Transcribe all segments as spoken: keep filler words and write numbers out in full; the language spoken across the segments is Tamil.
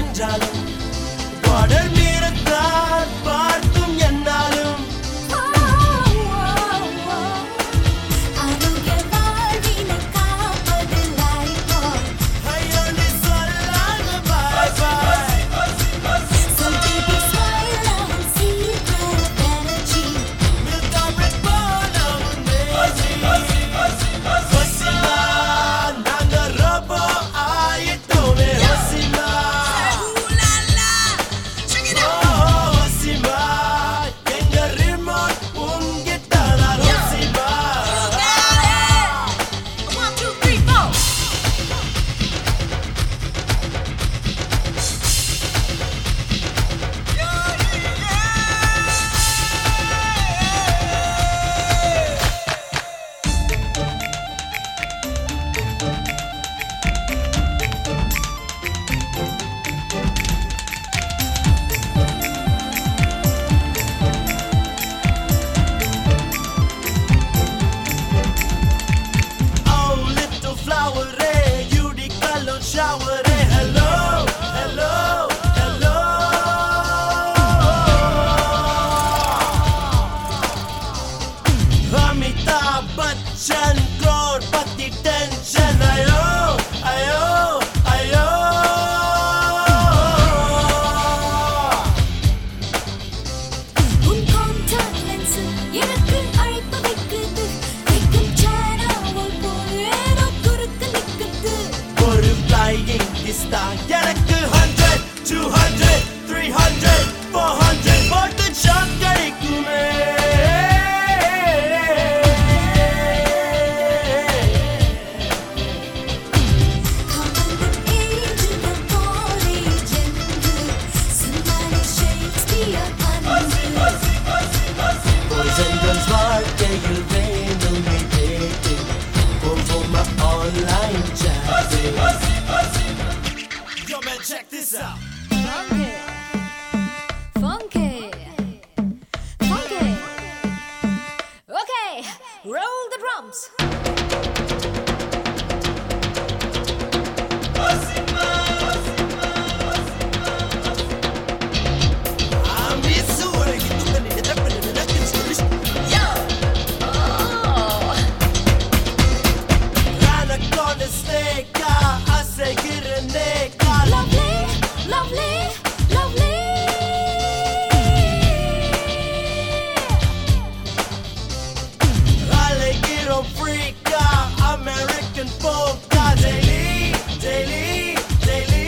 என்றாலும் பாடல் மீறத்தான் பார்த்தும் என்னாலும் shower, hey, hello, hello, hello. Amitabh Bachchan, crore pati tension, ayo, ayo, ayo. Un contact lens, எனக்கு அழைப்பு வைக்குது, வைக்கும் சேனல் போயேனோ குறுக்கு நிக்குது. ஒரு flying star எனக்கு hundred, two hundred, three hundred, four hundred போட்டு ஷாட் கிடைக்குமே. Boys and girls வாழ்க்கையில் வேண்டுமே dating, போவோமா online chatting. Yo man, check this out. Funky, funky, funky. Okay, roll the drums. Lovely, lovely, lovely. Alligator freaka, American polka, daily, daily, daily.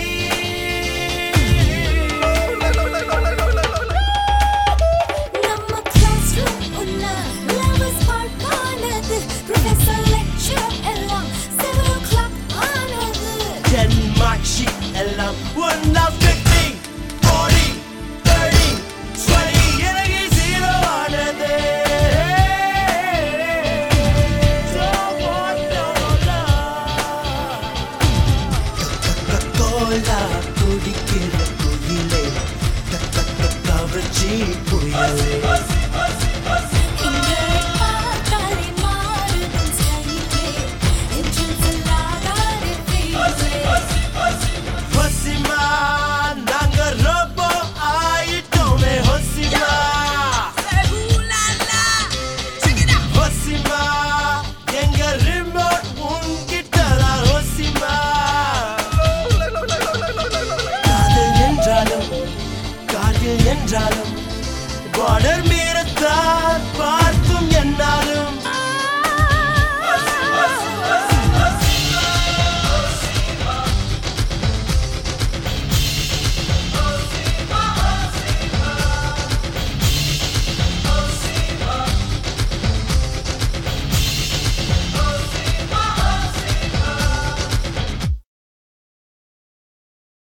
நம்ம classroom உள்ள lovers park ஆனது, professor lecture எல்லாம் seven o'clock ஆனது. ten mark sheet எல்லாம் one of fifty, forty, thirty, twenty, எனக்கு zero ஆனது. Coca-Cola குடிக்கிற குயிலே, கவர்ச்சி புயலே. இங்கே பார்த்தாலே மாறுதும் ஸ்டைலே, entrance இல்லாதாரே ஃபீலே. ஹொசிமா, நாங்க ரொம்ப ஆயிட்டோமே ஹொசிமா. ஹொசிமா, எங்க remote உன்கிட்டதான் ஹொசிமா. காதல் என்றாலும் காதல் என்றாலும் border